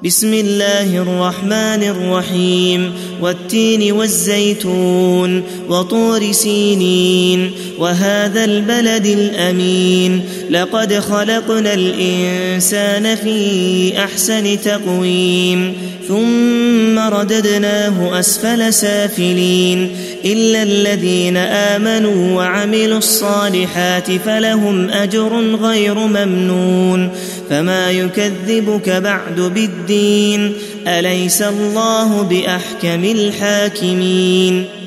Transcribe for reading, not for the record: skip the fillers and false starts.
بسم الله الرحمن الرحيم والتين والزيتون وطور سينين وهذا البلد الأمين لقد خلقنا الإنسان في أحسن تقويم ثم رددناه أسفل سافلين إلا الذين آمنوا وعملوا الصالحات فلهم أجر غير ممنون فما يكذبك بعد بالدين أليس الله بأحكم الحاكمين